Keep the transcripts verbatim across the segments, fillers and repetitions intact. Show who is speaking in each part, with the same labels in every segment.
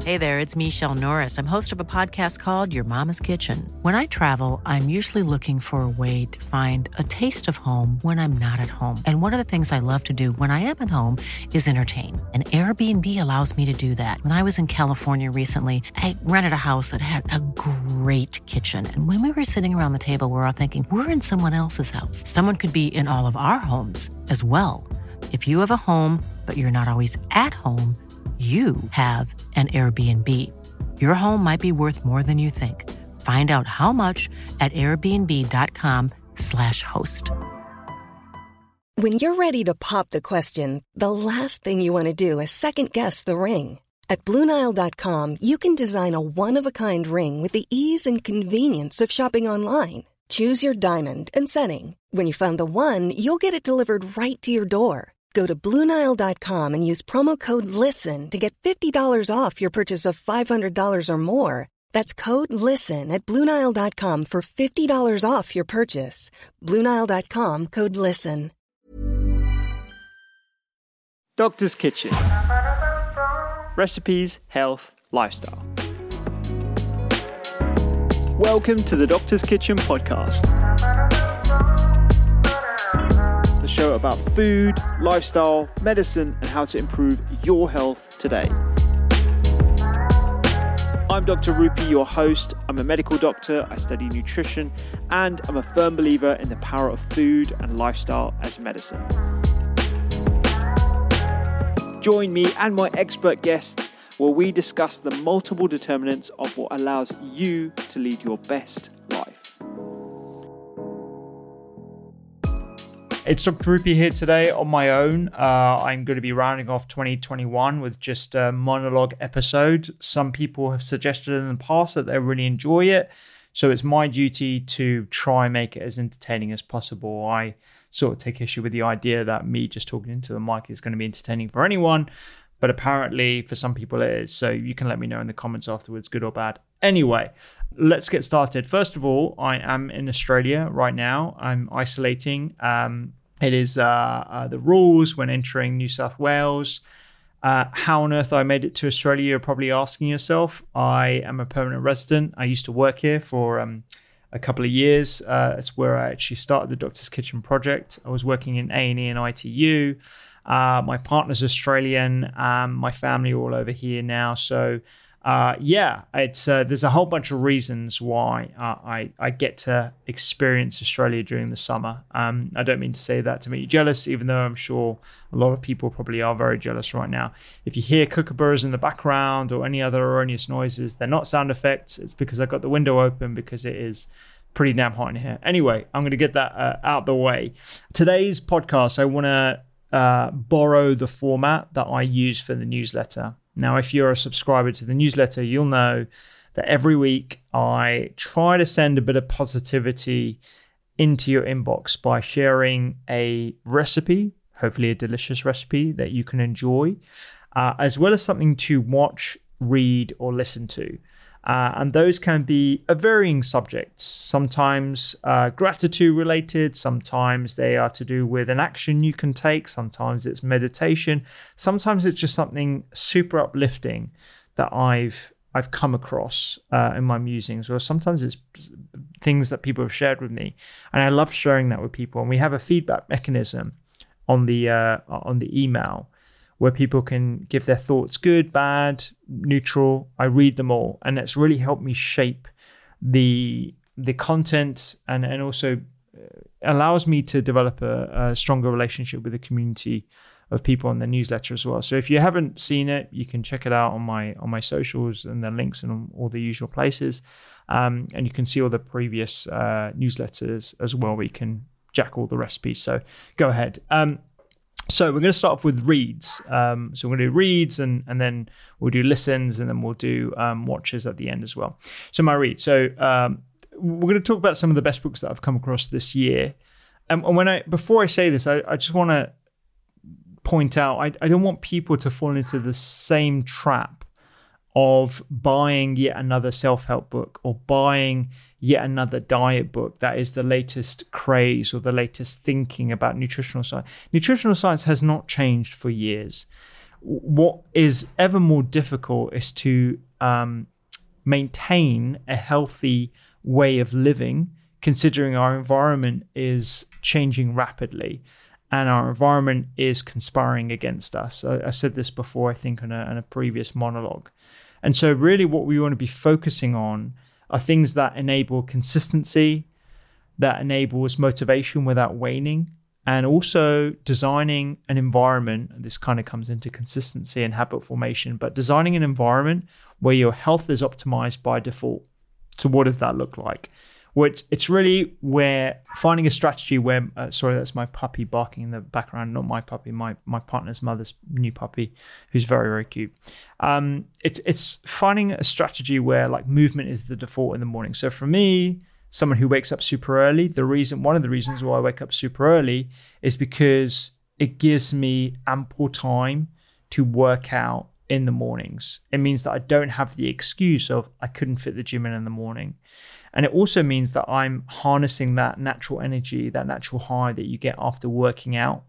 Speaker 1: Hey there, it's Michelle Norris. I'm host of a podcast called Your Mama's Kitchen. When I travel, I'm usually looking for a way to find a taste of home when I'm not at home. And one of the things I love to do when I am at home is entertain. And Airbnb allows me to do that. When I was in California recently, I rented a house that had a great kitchen. And when we were sitting around the table, we were all thinking, we're in someone else's house. Someone could be in all of our homes as well. If you have a home, but you're not always at home, you have an Airbnb. Your home might be worth more than you think. Find out how much at airbnb.com slash host.
Speaker 2: When you're ready to pop the question, the last thing you want to do is second-guess the ring. At Blue Nile dot com, you can design a one-of-a-kind ring with the ease and convenience of shopping online. Choose your diamond and setting. When you find the one, you'll get it delivered right to your door. Go to Blue Nile dot com and use promo code LISTEN to get fifty dollars off your purchase of five hundred dollars or more. That's code LISTEN at Blue Nile dot com for fifty dollars off your purchase. Blue Nile dot com, code LISTEN.
Speaker 3: Doctor's Kitchen. Recipes, health, lifestyle. Welcome to the Doctor's Kitchen podcast. The show about food, lifestyle, medicine, and how to improve your health today. I'm Doctor Rupi, your host. I'm a medical doctor, I study nutrition, and I'm a firm believer in the power of food and lifestyle as medicine. Join me and my expert guests where we discuss the multiple determinants of what allows you to lead your best life. It's Doctor Rupi here today on my own. Uh, I'm going to be rounding off twenty twenty-one with just a monologue episode. Some people have suggested in the past that they really enjoy it, so it's my duty to try and make it as entertaining as possible. I sort of take issue with the idea that me just talking into the mic is going to be entertaining for anyone, but apparently for some people it is. So you can let me know in the comments afterwards, good or bad. Anyway, let's get started. First of all, I am in Australia right now. I'm isolating. Um, it is uh, uh, the rules when entering New South Wales. Uh, how on earth I made it to Australia, you're probably asking yourself. I am a permanent resident. I used to work here for um, a couple of years. Uh, that's where I actually started the Doctor's Kitchen project. I was working in A and E and I T U. Uh, my partner's Australian. Um, my family are all over here now. So uh, yeah, it's uh, there's a whole bunch of reasons why uh, I, I get to experience Australia during the summer. Um, I don't mean to say that to make you jealous, even though I'm sure a lot of people probably are very jealous right now. If you hear kookaburras in the background or any other erroneous noises, they're not sound effects. It's because I got the window open because it is pretty damn hot in here. Anyway, I'm going to get that uh, out the way. Today's podcast, I want to uh, borrow the format that I use for the newsletter. Now, if you're a subscriber to the newsletter, you'll know that every week I try to send a bit of positivity into your inbox by sharing a recipe, hopefully a delicious recipe that you can enjoy, uh, as well as something to watch, read, or listen to. Uh, and those can be a varying subjects, sometimes uh, gratitude related, sometimes they are to do with an action you can take, sometimes it's meditation, sometimes it's just something super uplifting that I've I've come across uh, in my musings, or sometimes it's things that people have shared with me. And I love sharing that with people. And we have a feedback mechanism on the uh, on the email where people can give their thoughts, good, bad, neutral. I read them all. And it's really helped me shape the the content and, and also allows me to develop a, a stronger relationship with the community of people on the newsletter as well. So if you haven't seen it, you can check it out on my on my socials and the links in all the usual places. Um, and you can see all the previous uh, newsletters as well, where you can jack all the recipes. So go ahead. Um, So we're going to start off with reads. Um, so we're going to do reads and, and then we'll do listens and then we'll do um, watches at the end as well. So my read. So um, we're going to talk about some of the best books that I've come across this year. And, and when I before I say this, I, I just want to point out, I, I don't want people to fall into the same trap of buying yet another self-help book or buying yet another diet book that is the latest craze or the latest thinking about nutritional science. Nutritional science has not changed for years. What is ever more difficult is to um, maintain a healthy way of living, considering our environment is changing rapidly and our environment is conspiring against us. I, I said this before, I think, in a, in a previous monologue. And so really what we want to be focusing on are things that enable consistency, that enables motivation without waning, and also designing an environment. This kind of comes into consistency and habit formation, but designing an environment where your health is optimized by default. So what does that look like? Well, it's, it's really where finding a strategy where, uh, sorry, that's my puppy barking in the background, not my puppy, my my partner's mother's new puppy, who's very, very cute. Um, it's it's finding a strategy where like movement is the default in the morning. So for me, someone who wakes up super early, the reason, one of the reasons why I wake up super early is because it gives me ample time to work out in the mornings. It means that I don't have the excuse of I couldn't fit the gym in in the morning. And it also means that I'm harnessing that natural energy, that natural high that you get after working out,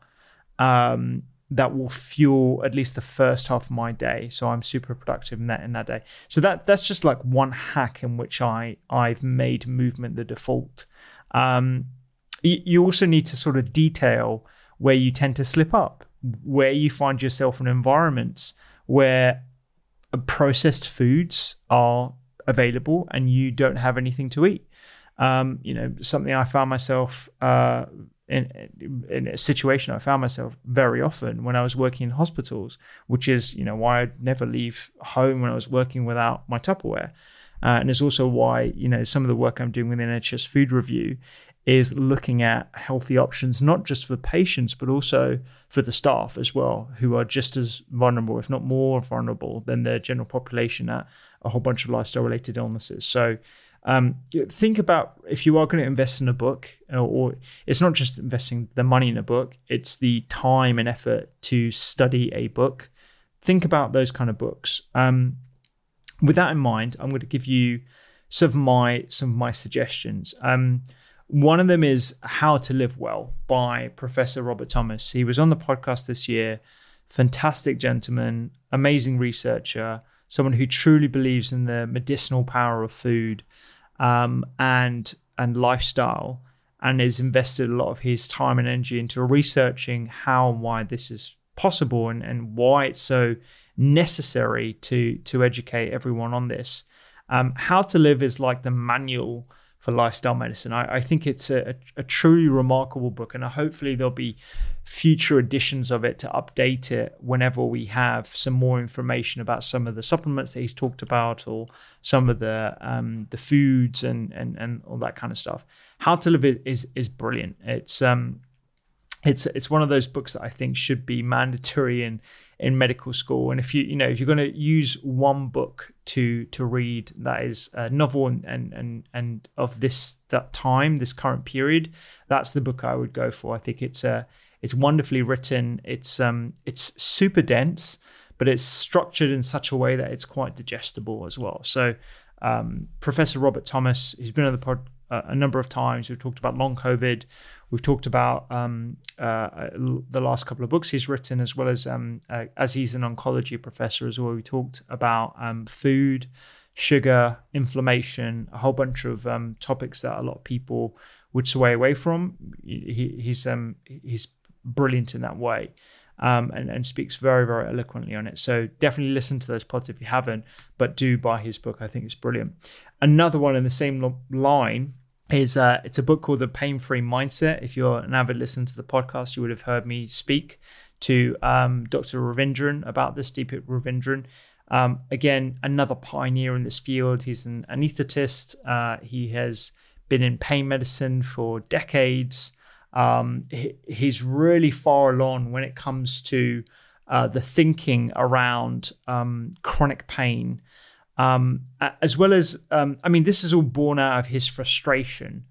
Speaker 3: um, that will fuel at least the first half of my day. So I'm super productive in that in that day. So that that's just like one hack in which I, I've made movement the default. Um, you, you also need to sort of detail where you tend to slip up, where you find yourself in environments where processed foods are available and you don't have anything to eat. Um, you know, something I found myself uh, in, in a situation I found myself very often when I was working in hospitals, which is, you know, why I'd never leave home when I was working without my Tupperware. Uh, and it's also why, you know, some of the work I'm doing with N H S Food Review is looking at healthy options, not just for patients, but also for the staff as well, who are just as vulnerable, if not more vulnerable than the general population at a whole bunch of lifestyle related illnesses. So um, think about if you are going to invest in a book, or, or it's not just investing the money in a book, it's the time and effort to study a book. Think about those kind of books. Um, with that in mind, I'm going to give you some of my, some of my suggestions. Um, One of them is How to Live Well by Professor Robert Thomas. He was on the podcast this year. Fantastic gentleman, amazing researcher, someone who truly believes in the medicinal power of food um, and and lifestyle, and has invested a lot of his time and energy into researching how and why this is possible and, and why it's so necessary to, to educate everyone on this. Um, How to Live is like the manual for lifestyle medicine. I, I think it's a, a truly remarkable book, and hopefully there'll be future editions of it to update it whenever we have some more information about some of the supplements that he's talked about, or some of the um, the foods and, and and all that kind of stuff. How to Live is is brilliant. It's um it's it's one of those books that I think should be mandatory in in medical school. And if you you know if you're going to use one book to to read that is a novel and and and, and of this that time, this current period, that's the book I would go for. I think it's a it's wonderfully written. It's um it's super dense, but it's structured in such a way that it's quite digestible as well. So um, Professor Robert Thomas, he's been on the pod uh, a number of times. We've talked about long COVID. We've talked about um, uh, the last couple of books he's written, as well as um, uh, as he's an oncology professor as well. We talked about um, food, sugar, inflammation, a whole bunch of um, topics that a lot of people would sway away from. He, he's um, he's brilliant in that way, um, and, and speaks very, very eloquently on it. So definitely listen to those pods if you haven't, but do buy his book. I think it's brilliant. Another one in the same line is uh, it's a book called The Pain-Free Mindset. If you're an avid listener to the podcast, you would have heard me speak to um, Doctor Ravindran about this, Deepak Ravindran. Um, again, another pioneer in this field. He's an anesthetist. Uh, he has been in pain medicine for decades. Um, he, he's really far along when it comes to uh, the thinking around um, chronic pain. Um, as well as, um, I mean, this is all born out of his frustration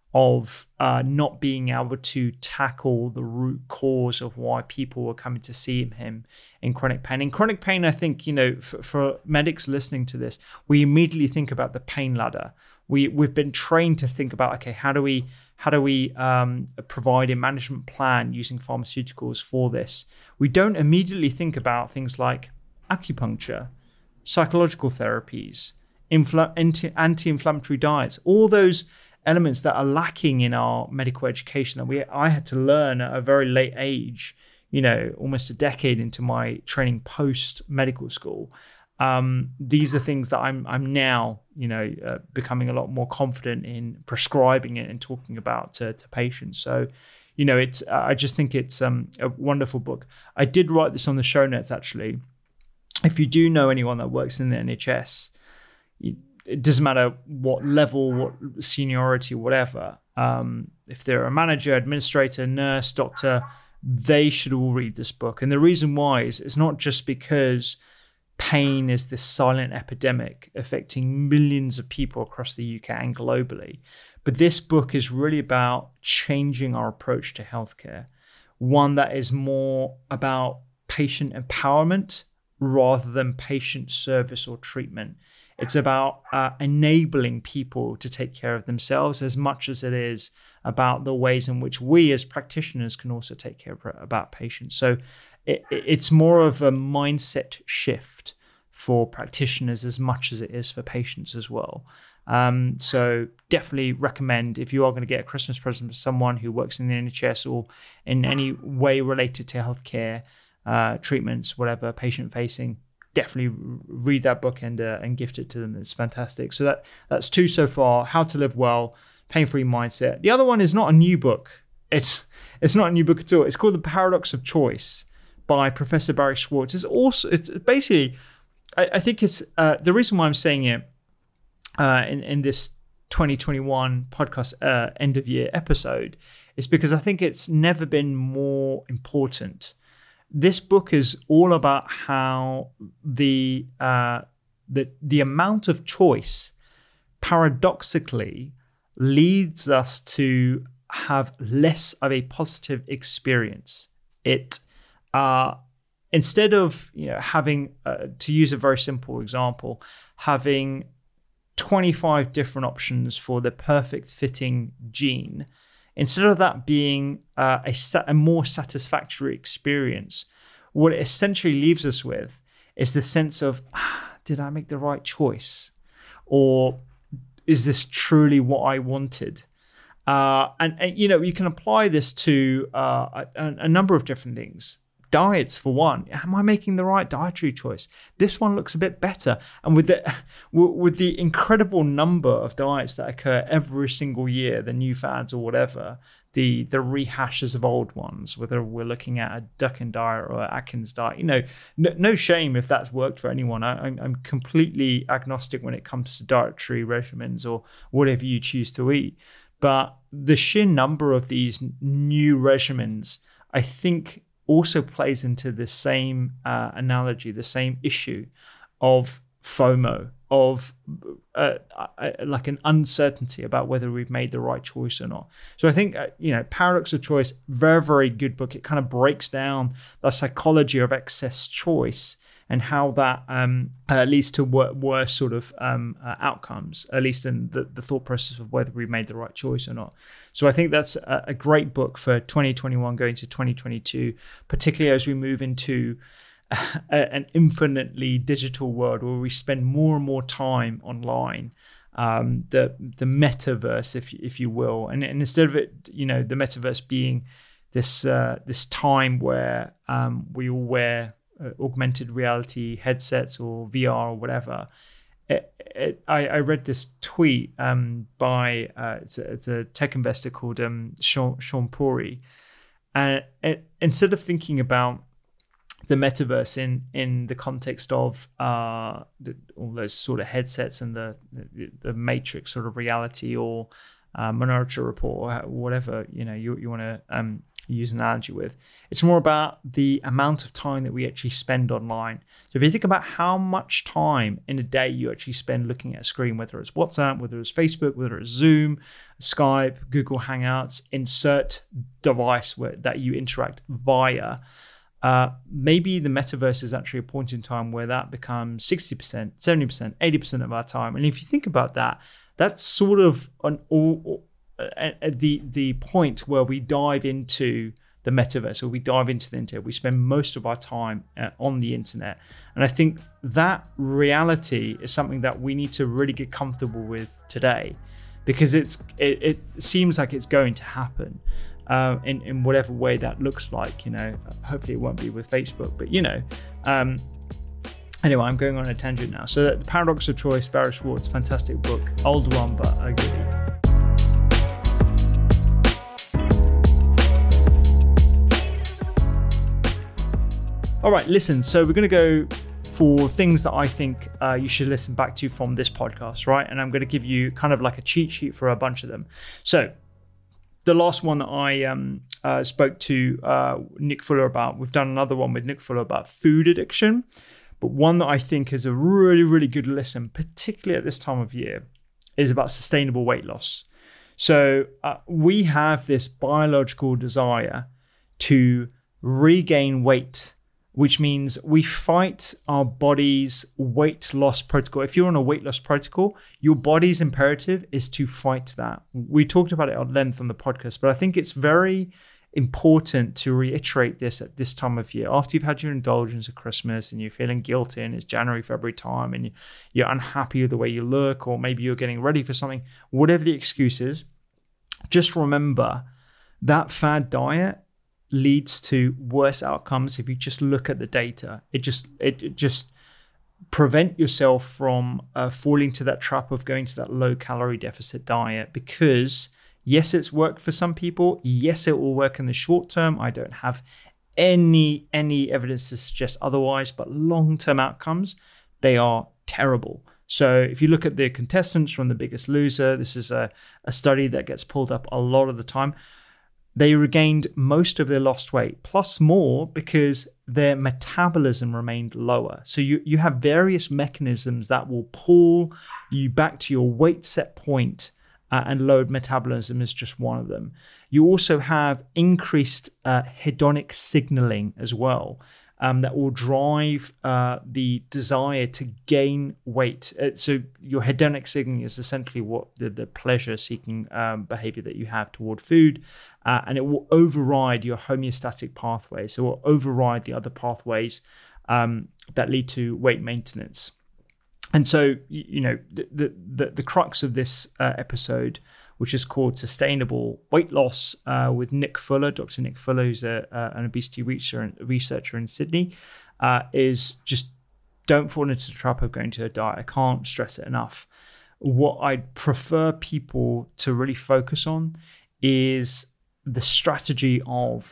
Speaker 3: of uh, not being able to tackle the root cause of why people were coming to see him in chronic pain. In chronic pain, I think, you know, for, for medics listening to this, we immediately think about the pain ladder. We, we've been trained to think about, okay, how do we How do we um, provide a management plan using pharmaceuticals for this? We don't immediately think about things like acupuncture, psychological therapies, infl- anti- anti-inflammatory diets, all those elements that are lacking in our medical education that we I had to learn at a very late age, you know, almost a decade into my training post medical school. Um, these are things that I'm I'm now, you know, uh, becoming a lot more confident in prescribing it and talking about to, to patients. So, you know, it's uh, I just think it's um, a wonderful book. I did write this on the show notes, actually. If you do know anyone that works in the N H S, you, it doesn't matter what level, what seniority, whatever. Um, if they're a manager, administrator, nurse, doctor, they should all read this book. And the reason why is it's not just because pain is this silent epidemic affecting millions of people across the U K and globally, but this book is really about changing our approach to healthcare, one that is more about patient empowerment rather than patient service or treatment. It's about uh, enabling people to take care of themselves as much as it is about the ways in which we as practitioners can also take care of about patients. So it, it's more of a mindset shift for practitioners as much as it is for patients as well. Um, so definitely recommend, if you are going to get a Christmas present for someone who works in the N H S or in any way related to healthcare, uh, treatments, whatever, patient facing, definitely read that book and uh, and gift it to them. It's fantastic. So that that's two so far. How to Live Well, Pain-Free Mindset. The other one is not a new book. It's it's not a new book at all. It's called The Paradox of Choice by Professor Barry Schwartz. It's also it's basically, I, I think it's uh, the reason why I'm saying it uh, in in this twenty twenty-one podcast uh, end of year episode is because I think it's never been more important. This book is all about how the uh, the the amount of choice paradoxically leads us to have less of a positive experience. It uh, instead of you know having uh, to use a very simple example, having twenty-five different options for the perfect fitting jean. Instead of that being uh, a, a more satisfactory experience, what it essentially leaves us with is the sense of, ah, did I make the right choice? Or is this truly what I wanted? Uh, and, and, you know, you can apply this to uh, a, a number of different things. Diets, for one. Am I making the right dietary choice? This one looks a bit better. And with the with the incredible number of diets that occur every single year, the new fads or whatever, the the rehashes of old ones, whether we're looking at a Ducken diet or Atkins diet, you know, no, no shame if that's worked for anyone. I, I'm, I'm completely agnostic when it comes to dietary regimens or whatever you choose to eat. But the sheer number of these new regimens, I think, also plays into the same uh, analogy, the same issue of FOMO, of uh, uh, like an uncertainty about whether we've made the right choice or not. So I think, uh, you know, Paradox of Choice, very, very good book. It kind of breaks down the psychology of excess choice and how that um, uh, leads to wor- worse sort of um, uh, outcomes, at least in the, the thought process of whether we made the right choice or not. So I think that's a, a great book for twenty twenty-one going to twenty twenty-two, particularly as we move into a, an infinitely digital world where we spend more and more time online. Um, the the metaverse, if if you will, and, and instead of it, you know, the metaverse being this uh, this time where um, we all wear Uh, augmented reality headsets or V R or whatever. It, it, I, I read this tweet um, by uh, it's, a, it's a tech investor called um, Sean, Sean Puri, and it, instead of thinking about the metaverse in in the context of uh, the, all those sort of headsets and the the, the Matrix sort of reality or uh, Minority Report or whatever you know you you want to um, use an analogy with, it's more about the amount of time that we actually spend online. So if you think about how much time in a day you actually spend looking at a screen, whether it's WhatsApp, whether it's Facebook, whether it's Zoom, Skype, Google Hangouts, insert device where, that you interact via, uh, maybe the metaverse is actually a point in time where that becomes sixty percent, seventy percent, eighty percent of our time. And if you think about that, that's sort of an all, at, at the the point where we dive into the metaverse, or we dive into the internet, we spend most of our time uh, on the internet. And I think that reality is something that we need to really get comfortable with today, because it's it, it seems like it's going to happen uh, in, in whatever way that looks like. You know, hopefully it won't be with Facebook, but you know, um, anyway, I'm going on a tangent now. So The Paradox of Choice, Barry Schwartz, fantastic book, old one, but a goodie. All right, listen, so we're going to go for things that I think uh, you should listen back to from this podcast, right? And I'm going to give you kind of like a cheat sheet for a bunch of them. So the last one that I um, uh, spoke to uh, Nick Fuller about, we've done another one with Nick Fuller about food addiction, but one that I think is a really, really good listen, particularly at this time of year, is about sustainable weight loss. So uh, we have this biological desire to regain weight, which means we fight our body's weight loss protocol. If you're on a weight loss protocol, your body's imperative is to fight that. We talked about it at length on the podcast, but I think it's very important to reiterate this at this time of year. After you've had your indulgence at Christmas and you're feeling guilty and it's January, February time and you're unhappy with the way you look, or maybe you're getting ready for something, whatever the excuse is, just remember that fad diet leads to worse outcomes. If you just look at the data, it just it, it just prevent yourself from uh, falling to that trap of going to that low calorie deficit diet, because yes, it's worked for some people. Yes, it will work in the short term. I don't have any any evidence to suggest otherwise, but long-term outcomes, they are terrible. So if you look at the contestants from The Biggest Loser, this is a, a study that gets pulled up a lot of the time. They regained most of their lost weight, plus more, because their metabolism remained lower. So you, you have various mechanisms that will pull you back to your weight set point, uh, and lowered metabolism is just one of them. You also have increased uh, hedonic signaling as well, um, that will drive uh, the desire to gain weight. Uh, so your hedonic signaling is essentially what the, the pleasure-seeking um, behavior that you have toward food. Uh, and it will override your homeostatic pathway. So it will override the other pathways um, that lead to weight maintenance. And so, you know, the the, the crux of this uh, episode, which is called Sustainable Weight Loss uh, with Nick Fuller, Doctor Nick Fuller, who's a, uh, an obesity researcher, researcher in Sydney, uh, is just don't fall into the trap of going to a diet. I can't stress it enough. What I'd prefer people to really focus on is the strategy of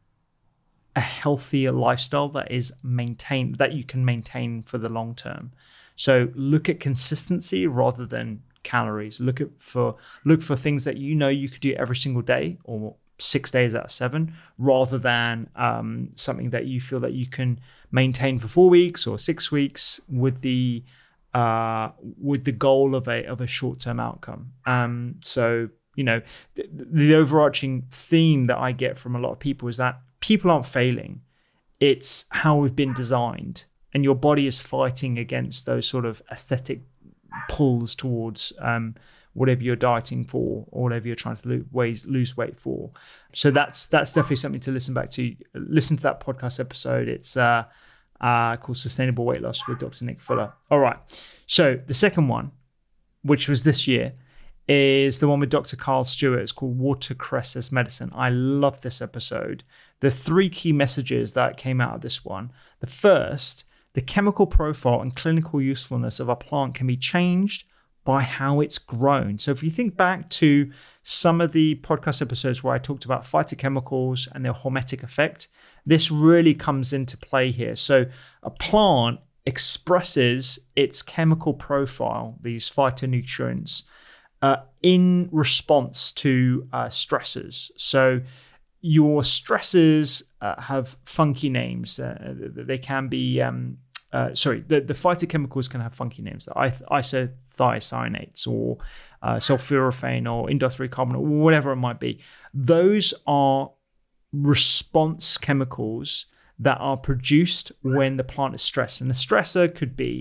Speaker 3: a healthier lifestyle that is maintained, that you can maintain for the long term. So look at consistency rather than calories. Look at for look for things that you know you could do every single day, or six days out of seven, rather than um, something that you feel that you can maintain for four weeks or six weeks with the uh, with the goal of a of a short term outcome. Um, so you know the, the overarching theme that I get from a lot of people is that people aren't failing; it's how we've been designed. And your body is fighting against those sort of aesthetic pulls towards um, whatever you're dieting for, or whatever you're trying to lose weight, lose weight for. So that's that's definitely something to listen back to. Listen to that podcast episode. It's uh, uh, called Sustainable Weight Loss with Doctor Nick Fuller. All right. So the second one, which was this year, is the one with Doctor Carl Stewart. It's called Watercress as Medicine. I love this episode. The three key messages that came out of this one. The first, the chemical profile and clinical usefulness of a plant can be changed by how it's grown. So if you think back to some of the podcast episodes where I talked about phytochemicals and their hormetic effect, this really comes into play here. So a plant expresses its chemical profile, these phytonutrients, uh, in response to uh, stressors. So your stressors uh, have funky names. Uh, they can be, um, uh, sorry, the, the phytochemicals can have funky names. Isothiocyanates or uh, sulforaphane or indole three carbonate, or whatever it might be. Those are response chemicals that are produced when the plant is stressed. And the stressor could be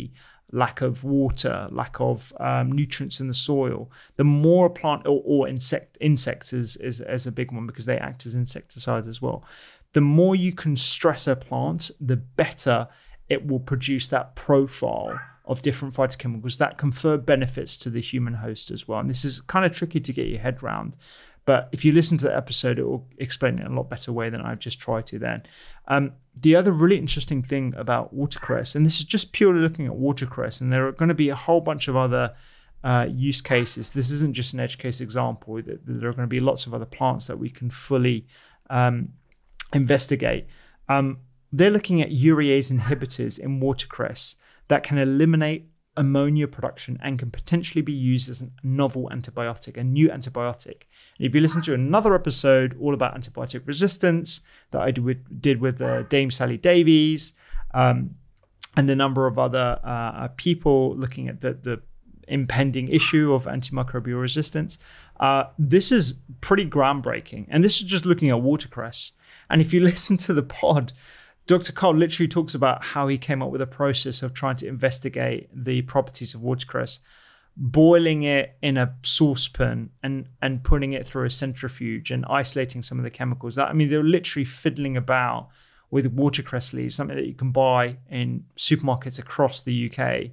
Speaker 3: lack of water, lack of um, nutrients in the soil, the more a plant, or, or insect insects is, is, is a big one because they act as insecticides as well. The more you can stress a plant, the better it will produce that profile of different phytochemicals that confer benefits to the human host as well. And this is kind of tricky to get your head around. But if you listen to the episode, it will explain it in a lot better way than I've just tried to then. Um, the other really interesting thing about watercress, and this is just purely looking at watercress, and there are going to be a whole bunch of other uh, use cases. This isn't just an edge case example. There are going to be lots of other plants that we can fully um, investigate. Um, they're looking at urease inhibitors in watercress that can eliminate ammonia production and can potentially be used as a novel antibiotic, a new antibiotic. And if you listen to another episode all about antibiotic resistance that I did with, did with uh, Dame Sally Davies um, and a number of other uh, people looking at the, the impending issue of antimicrobial resistance, uh, this is pretty groundbreaking. And this is just looking at watercress. And if you listen to the pod, Doctor Cole literally talks about how he came up with a process of trying to investigate the properties of watercress, boiling it in a saucepan and and putting it through a centrifuge and isolating some of the chemicals. That I mean, they're literally fiddling about with watercress leaves, something that you can buy in supermarkets across the U K,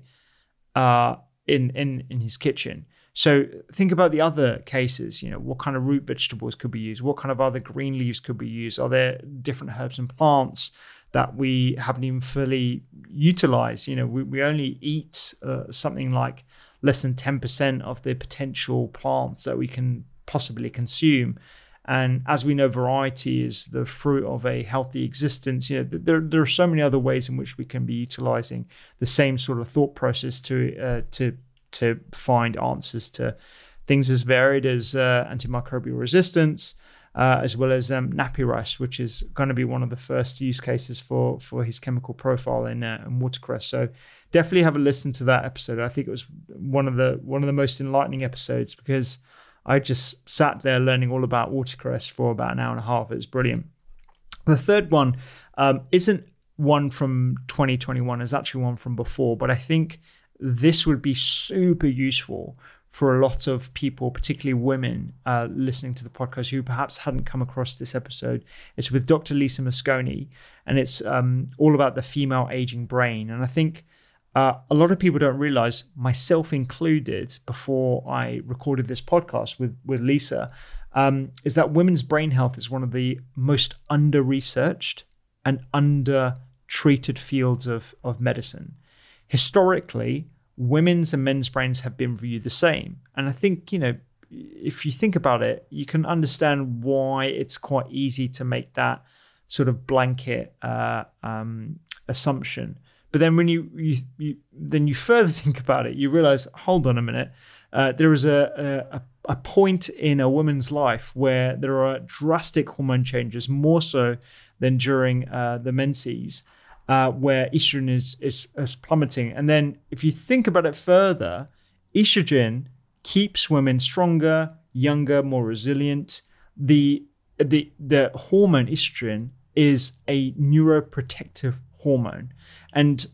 Speaker 3: uh, in in in his kitchen. So think about the other cases, you know, what kind of root vegetables could be used? What kind of other green leaves could be used? Are there different herbs and plants that we haven't even fully utilized? You know, we, we only eat uh, something like less than ten percent of the potential plants that we can possibly consume. And as we know, variety is the fruit of a healthy existence. You know, there, there are so many other ways in which we can be utilizing the same sort of thought process to uh, to to find answers to things as varied as uh, antimicrobial resistance, uh, as well as um, nappy rice, which is going to be one of the first use cases for, for his chemical profile in, uh, in watercress. So definitely have a listen to that episode. I think it was one of the one of the most enlightening episodes because I just sat there learning all about watercress for about an hour and a half. It was brilliant. The third one um, isn't one from twenty twenty-one, it's actually one from before, but I think this would be super useful for a lot of people, particularly women, uh, listening to the podcast who perhaps hadn't come across this episode. It's with Doctor Lisa Mosconi, and it's um, all about the female aging brain. And I think uh, a lot of people don't realize, myself included, before I recorded this podcast with, with Lisa, um, is that women's brain health is one of the most under-researched and under-treated fields of, of medicine. Historically, women's and men's brains have been viewed the same. And I think, you know, if you think about it, you can understand why it's quite easy to make that sort of blanket uh, um, assumption. But then when you, you, you then you further think about it, you realize, hold on a minute, uh, there is a, a, a point in a woman's life where there are drastic hormone changes, more so than during uh, the menses, Uh, where estrogen is, is is plummeting. And then if you think about it further, estrogen keeps women stronger, younger, more resilient. The the the hormone estrogen is a neuroprotective hormone. And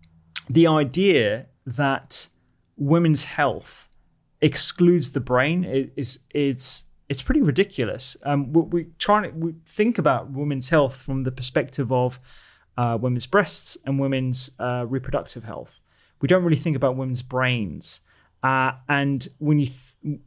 Speaker 3: the idea that women's health excludes the brain is it's it's pretty ridiculous. Um, we, we try to we think about women's health from the perspective of Uh, women's breasts and women's uh, reproductive health. We don't really think about women's brains. Uh, and when you, th-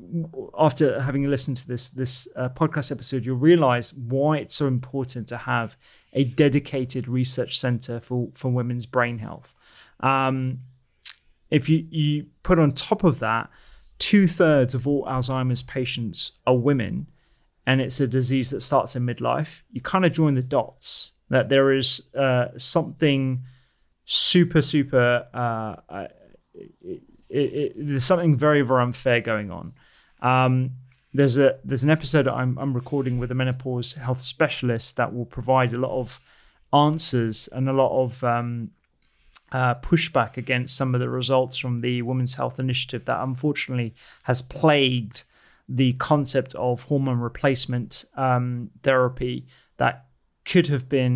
Speaker 3: after having listened to this this uh, podcast episode, you'll realize why it's so important to have a dedicated research center for, for women's brain health. Um, if you, you put on top of that, two thirds of all Alzheimer's patients are women, and it's a disease that starts in midlife, you kind of join the dots that there is uh, something super, super, uh, it, it, it, there's something very, very unfair going on. Um, there's a there's an episode I'm, I'm recording with a menopause health specialist that will provide a lot of answers and a lot of um, uh, pushback against some of the results from the Women's Health Initiative that unfortunately has plagued the concept of hormone replacement um, therapy that could have been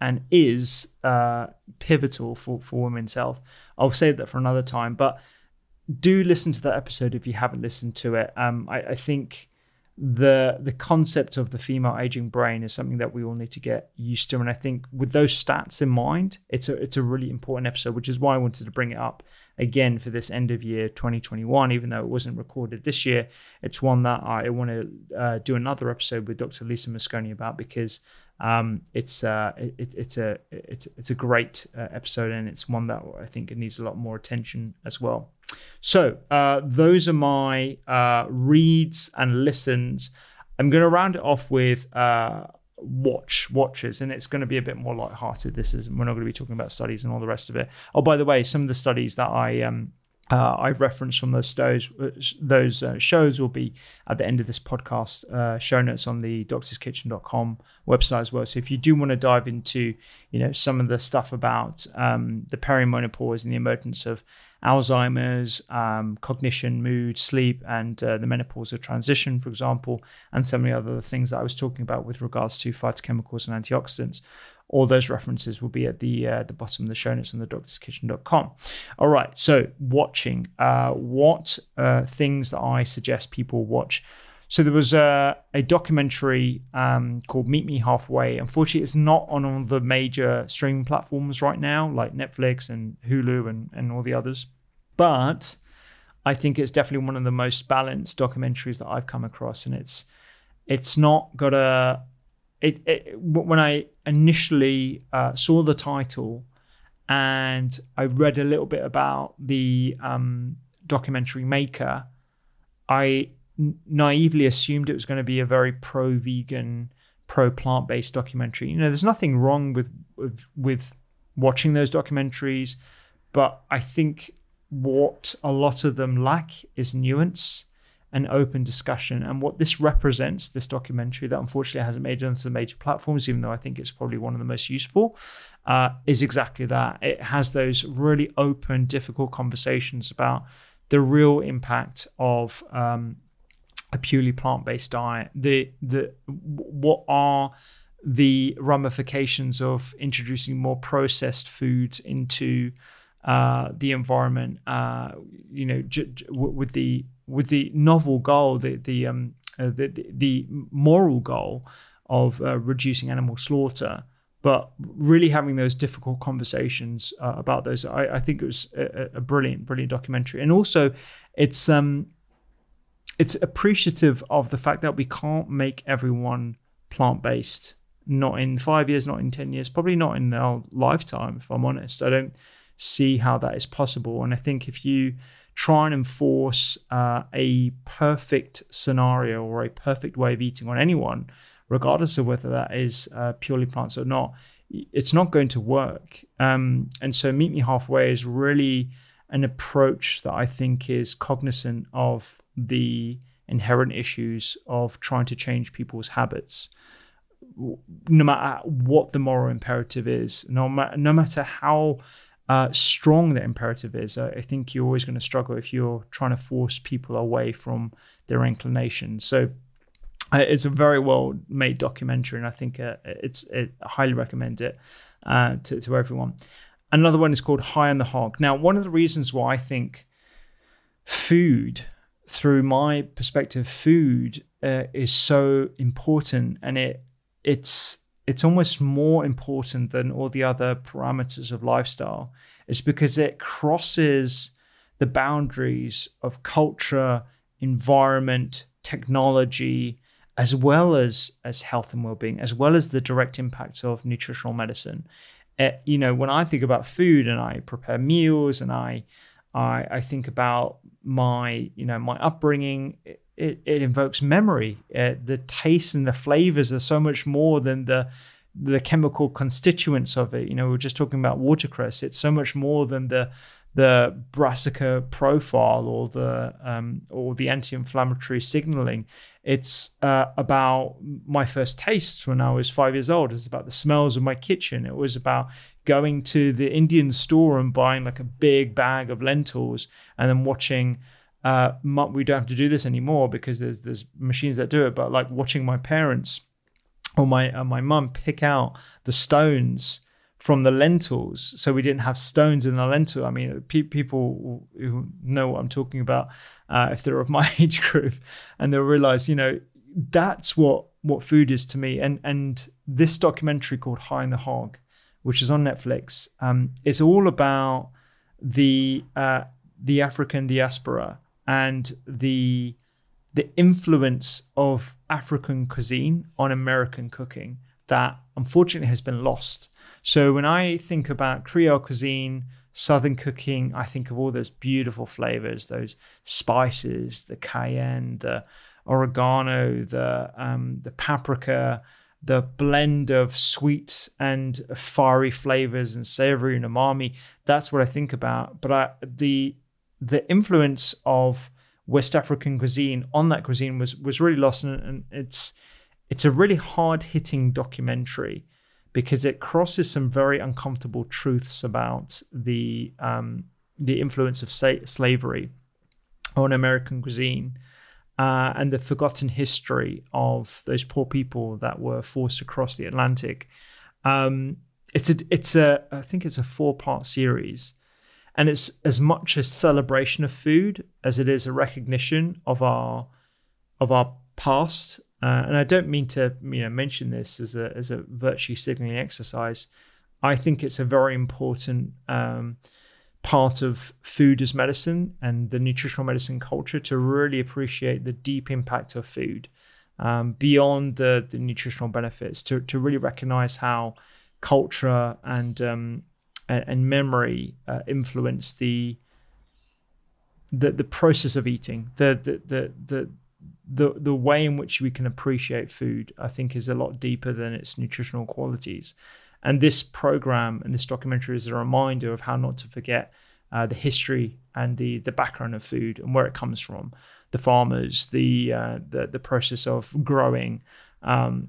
Speaker 3: and is uh, pivotal for, for women's health. I'll save that for another time, but do listen to that episode if you haven't listened to it. Um, I, I think the the concept of the female aging brain is something that we all need to get used to, and I think with those stats in mind, it's a it's a really important episode, which is why I wanted to bring it up again for this end of year twenty twenty-one. Even though it wasn't recorded this year, it's one that I want to uh, do another episode with Doctor Lisa Mosconi about, because um, it's uh, it, it's a it's it's a great uh, episode, and it's one that I think it needs a lot more attention as well. So uh, those are my uh, reads and listens. I'm going to round it off with uh, watch watches, and it's going to be a bit more lighthearted. This is we're not going to be talking about studies and all the rest of it. Oh, by the way, some of the studies that I um uh, I referenced from those those those uh, shows will be at the end of this podcast. Uh, show notes on the doctors kitchen dot com website as well. So if you do want to dive into you know some of the stuff about um, the perimenopause and the emergence of Alzheimer's, um, cognition, mood, sleep, and uh, the menopausal transition, for example, and so many other things that I was talking about with regards to phytochemicals and antioxidants. All those references will be at the uh, the bottom of the show notes on the doctors kitchen dot com. All right, so watching. Uh, what uh, things that I suggest people watch? So there was a, a documentary um, called Meet Me Halfway. Unfortunately, it's not on all the major streaming platforms right now, like Netflix and Hulu and, and all the others. But I think it's definitely one of the most balanced documentaries that I've come across. And it's it's not got a... It, it, when I initially uh, saw the title and I read a little bit about the um, documentary maker, I... naively assumed it was going to be a very pro-vegan, pro-plant-based documentary. You know, there's nothing wrong with, with with watching those documentaries, but I think what a lot of them lack is nuance and open discussion. And what this represents, this documentary that unfortunately hasn't made it onto the major platforms, even though I think it's probably one of the most useful, uh, is exactly that. It has those really open, difficult conversations about the real impact of um, a purely plant-based diet, the the what are the ramifications of introducing more processed foods into uh, the environment, uh, you know, j- j- with the with the novel goal, the the um uh, the, the moral goal of uh, reducing animal slaughter, but really having those difficult conversations uh, about those. I, I think it was a, a brilliant, brilliant documentary, and also it's um. It's appreciative of the fact that we can't make everyone plant-based. Not in five years, not in ten years, probably not in our lifetime, if I'm honest. I don't see how that is possible. And I think if you try and enforce uh, a perfect scenario or a perfect way of eating on anyone, regardless of whether that is uh, purely plants or not, it's not going to work. Um, and so Meet Me Halfway is really an approach that I think is cognizant of the inherent issues of trying to change people's habits, no matter what the moral imperative is, no, ma- no matter how uh, strong the imperative is. I, I think you're always going to struggle if you're trying to force people away from their inclinations. So uh, it's a very well made documentary, and I think uh, it's it, I highly recommend it uh, to, to everyone. Another one is called High on the Hog. Now, one of the reasons why I think food, through my perspective, food uh, is so important, and it it's it's almost more important than all the other parameters of lifestyle, is because it crosses the boundaries of culture, environment, technology, as well as, as health and well-being, as well as the direct impacts of nutritional medicine. Uh, you know, when I think about food and I prepare meals and I, I, I think about my, you know, my upbringing, it, it invokes memory. Uh, the taste and the flavors are so much more than the the chemical constituents of it. You know, we were just talking about watercress. It's so much more than the the brassica profile or the um, or the anti-inflammatory signaling. It's uh, about my first tastes when I was five years old. It's about the smells of my kitchen. It was about going to the Indian store and buying like a big bag of lentils and then watching. Uh, we don't have to do this anymore because there's there's machines that do it. But like watching my parents or my uh, my mum pick out the stones from the lentils, so we didn't have stones in the lentil. I mean, pe- people who know what I'm talking about, uh, if they're of my age group, and they'll realize, you know, that's what what food is to me. And and this documentary called High in the Hog, which is on Netflix, um, is all about the uh, the African diaspora and the the influence of African cuisine on American cooking that unfortunately has been lost. So when I think about Creole cuisine, Southern cooking, I think of all those beautiful flavors, those spices, the cayenne, the oregano, the um, the paprika, the blend of sweet and fiery flavors and savory and umami. That's what I think about. But I, the the influence of West African cuisine on that cuisine was was really lost, and, and it's it's a really hard-hitting documentary because it crosses some very uncomfortable truths about the um, the influence of sa- slavery on American cuisine uh, and the forgotten history of those poor people that were forced across the Atlantic. Um, it's a it's a I think it's a four-part series. And it's as much a celebration of food as it is a recognition of our of our past. Uh, and I don't mean to, you know, mention this as a as a virtue signaling exercise. I think it's a very important um, part of food as medicine and the nutritional medicine culture to really appreciate the deep impact of food um, beyond the the nutritional benefits. To to really recognize how culture and um, and memory uh, influence the, the the process of eating, the the the the the the way in which we can appreciate food. I think is a lot deeper than its nutritional qualities. And this program and this documentary is a reminder of how not to forget uh, the history and the the background of food and where it comes from, the farmers, the uh, the the process of growing. Um,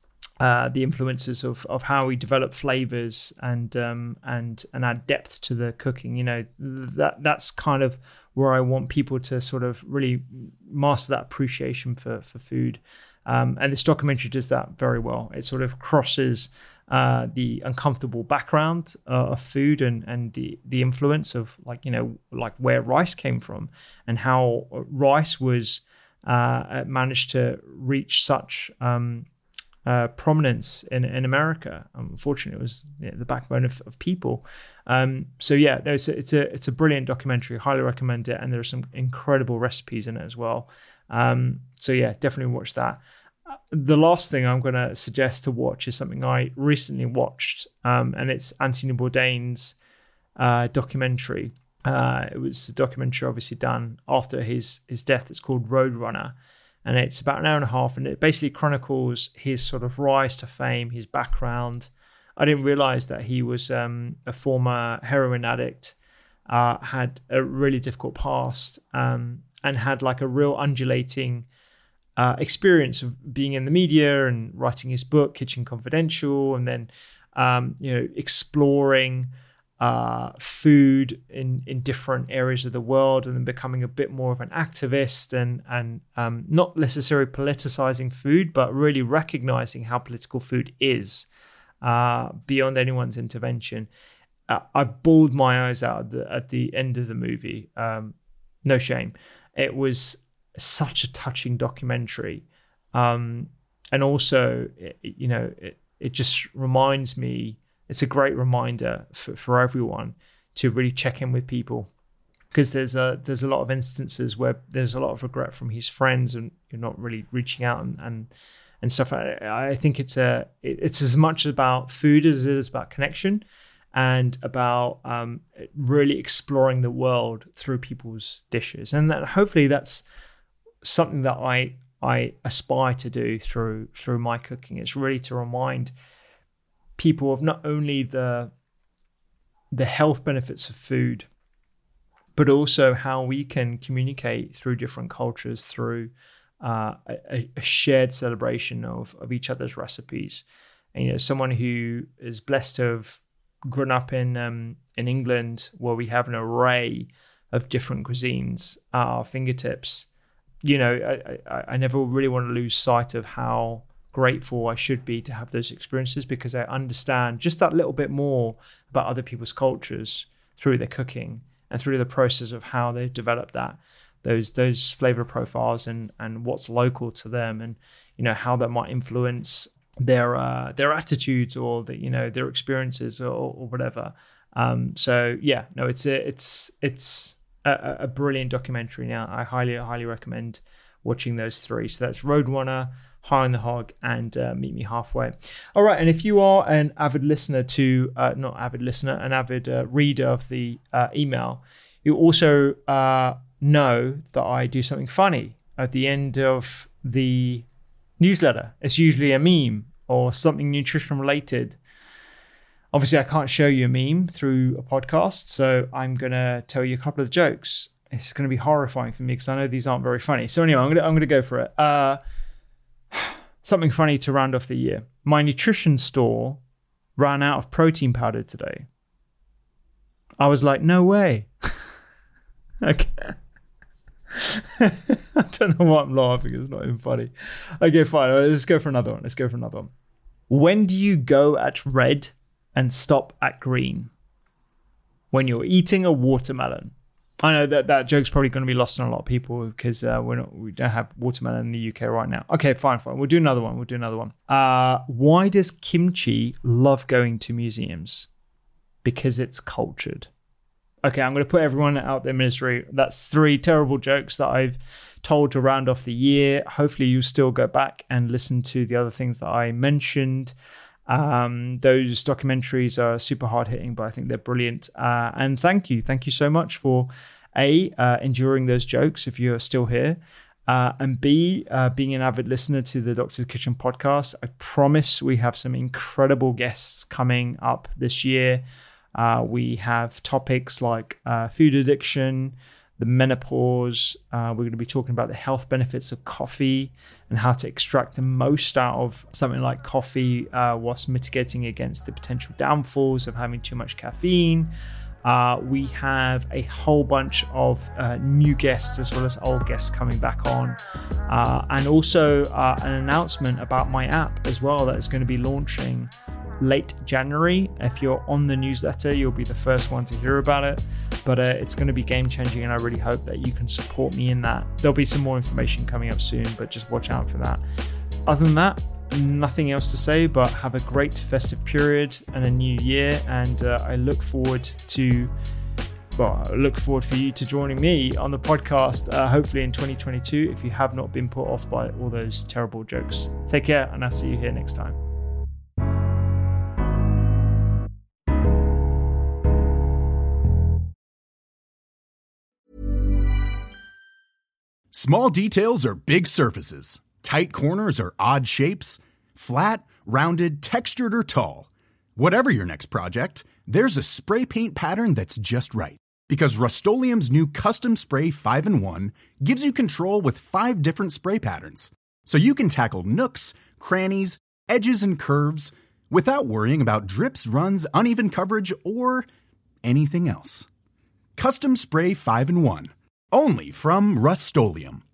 Speaker 3: Uh, the influences of of how we develop flavors and um, and and add depth to the cooking. You know, that that's kind of where I want people to sort of really master that appreciation for for food. Um, and this documentary does that very well. It sort of crosses uh, the uncomfortable background uh, of food and and the the influence of, like, you know, like where rice came from and how rice was uh, managed to reach such um, Uh, prominence in in America. Unfortunately, it was, you know, the backbone of, of people. Um, so yeah, no, it's a, it's a it's a brilliant documentary. Highly recommend it, and there are some incredible recipes in it as well. Um, so yeah, definitely watch that. Uh, the last thing I'm going to suggest to watch is something I recently watched, um, and it's Anthony Bourdain's uh, documentary. Uh, it was a documentary obviously done after his his death. It's called Roadrunner. And it's about an hour and a half, and it basically chronicles his sort of rise to fame, his background. I didn't realize that he was um, a former heroin addict, uh, had a really difficult past, um, and had like a real undulating uh, experience of being in the media and writing his book, Kitchen Confidential, and then um, you know exploring uh, food in, in different areas of the world, and then becoming a bit more of an activist and and um, not necessarily politicizing food, but really recognizing how political food is uh, beyond anyone's intervention. Uh, I bawled my eyes out at the, at the end of the movie. Um, no shame. It was such a touching documentary. Um, and also, it, you know, it, it just reminds me, it's a great reminder for, for everyone to really check in with people, because there's a there's a lot of instances where there's a lot of regret from his friends and you're not really reaching out and and, and stuff. I, I think it's a it, it's as much about food as it is about connection and about um, really exploring the world through people's dishes. And that hopefully that's something that I I aspire to do through through my cooking. It's really to remind people of not only the the health benefits of food, but also how we can communicate through different cultures through uh, a, a shared celebration of, of each other's recipes. And, you know, someone who is blessed to have grown up in um, in England, where we have an array of different cuisines at our fingertips, you know, I, I, I never really want to lose sight of how grateful I should be to have those experiences, because I understand just that little bit more about other people's cultures through their cooking and through the process of how they develop that, those those flavor profiles and and what's local to them, and you know how that might influence their uh, their attitudes or the, you know their experiences or, or whatever. Um, so yeah, no, it's a, it's it's a, a brilliant documentary. Now I highly highly recommend watching those three. So that's Roadrunner, High on the Hog, and uh, Meet Me Halfway. All right, and if you are an avid listener to, uh, not avid listener, an avid uh, reader of the uh, email, you also uh, know that I do something funny at the end of the newsletter. It's usually a meme or something nutrition related. Obviously, I can't show you a meme through a podcast, so I'm going to tell you a couple of jokes. It's going to be horrifying for me because I know these aren't very funny. So anyway, I'm going to, I'm going to go for it. Uh, Something funny to round off the year. My nutrition store ran out of protein powder today. I was like, no way. Okay. I don't know why I'm laughing. It's not even funny. Okay, fine. Let's go for another one. Let's go for another one. When do you go at red and stop at green? When you're eating a watermelon. I know that that joke's probably going to be lost on a lot of people because uh, we're not, we don't have watermelon in the U K right now. Okay, fine, fine. We'll do another one. We'll do another one. Uh, why does kimchi love going to museums? Because it's cultured. Okay, I'm going to put everyone out their misery. That's three terrible jokes that I've told to round off the year. Hopefully you still go back and listen to the other things that I mentioned. Um, those documentaries are super hard hitting, but I think they're brilliant. Uh, and thank you. Thank you so much for A, uh, enduring those jokes if you're still here. Uh, and B, uh, being an avid listener to the Doctor's Kitchen podcast. I promise we have some incredible guests coming up this year. Uh, we have topics like uh, food addiction, the menopause. Uh, we're going to be talking about the health benefits of coffee and how to extract the most out of something like coffee uh, whilst mitigating against the potential downfalls of having too much caffeine. Uh, we have a whole bunch of uh, new guests as well as old guests coming back on. Uh, and also uh, an announcement about my app as well that is going to be launching late January. If you're on the newsletter, you'll be the first one to hear about it. But uh, it's going to be game changing, and I really hope that you can support me in that. There'll be some more information coming up soon, but just watch out for that. Other than that, nothing else to say, but have a great festive period and a new year. And uh, I look forward to, well, I look forward for you to joining me on the podcast, uh, hopefully in twenty twenty-two, if you have not been put off by all those terrible jokes. Take care, and I'll see you here next time.
Speaker 4: Small details are big surfaces. Tight corners are odd shapes. Flat, rounded, textured, or tall. Whatever your next project, there's a spray paint pattern that's just right. Because Rust-Oleum's new Custom Spray five in one gives you control with five different spray patterns. So you can tackle nooks, crannies, edges, and curves without worrying about drips, runs, uneven coverage, or anything else. Custom Spray five in one. Only from Rust-Oleum.